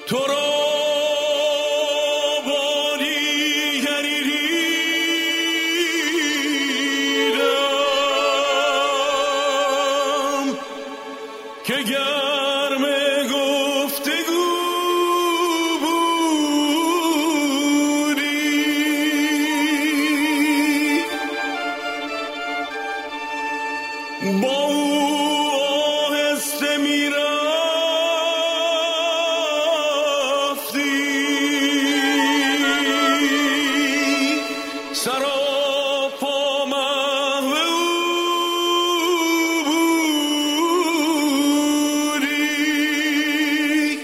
تو را با دیگری دیدم که گرم گفتگو بودی، با او آهسته میرفتی، سراپا محو او بودی.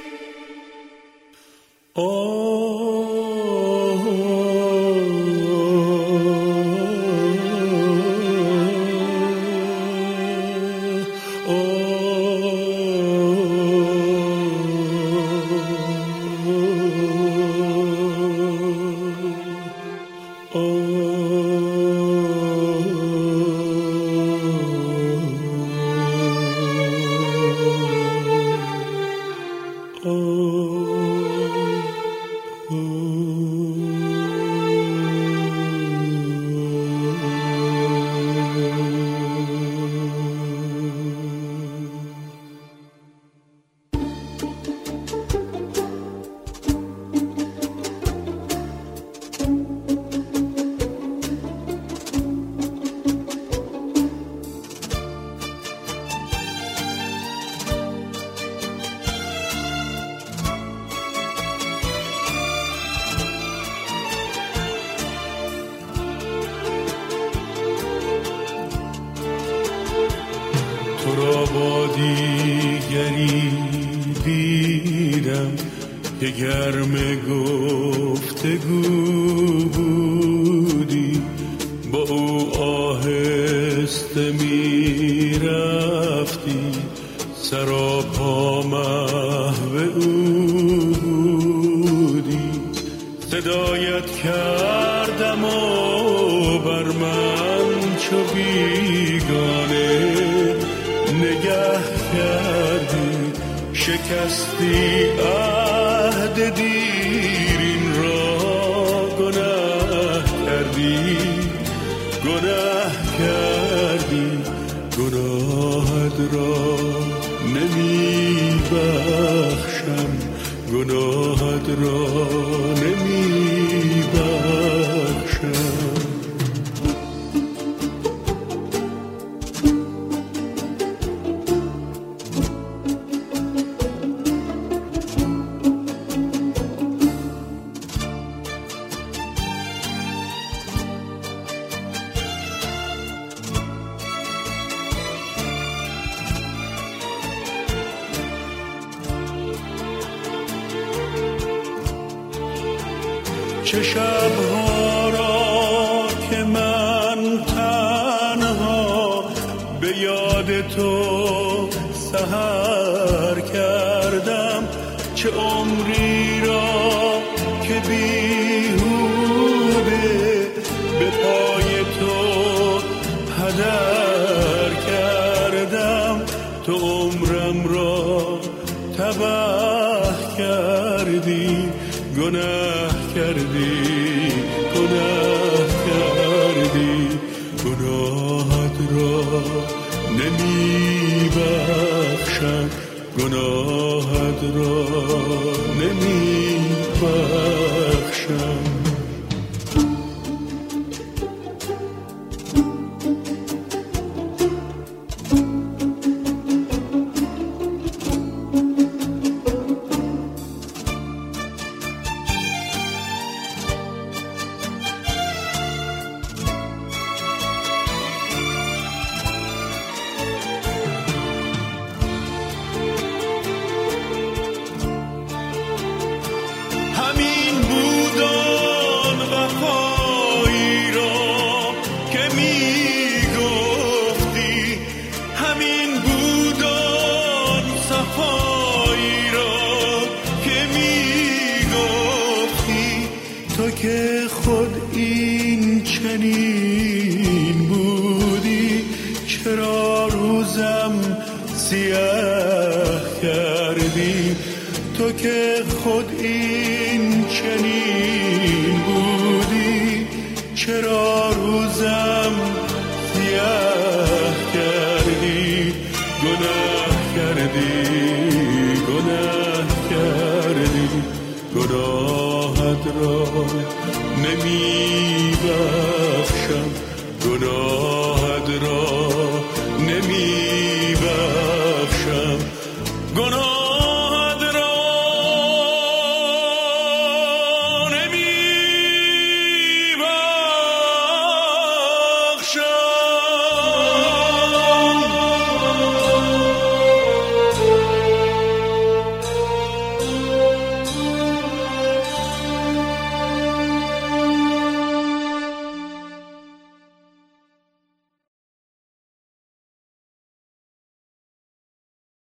تو را با دیگری دیدم که گرم گفتگو بودی، با او آهسته می رفتی، سراپا محو او بودی. صدایت کردم و بر من چو بیگانه نگه کردی، شکستی عهد دیرین را، گناه کردی، گناه کردی، گناهت را نمی بخشم، گناهت را نمی بخشم. چه شبها را که من تنها به یاد تو سحر کردم، چه عمری را که بیهوده به پای تو هدر کردم، تو عمرم را تباه کردی، گناه کردی، گناه کردی، گناهت را نمی بخشم، گناهت را نمی بخشم. که خود این چنین بودی، چرا روزم سیاه کردی؟ تو که خود این چنین بودی، چرا روزم سیاه کردی؟ گناه کردی، گناه کردی، گناهت را نمی بخشم.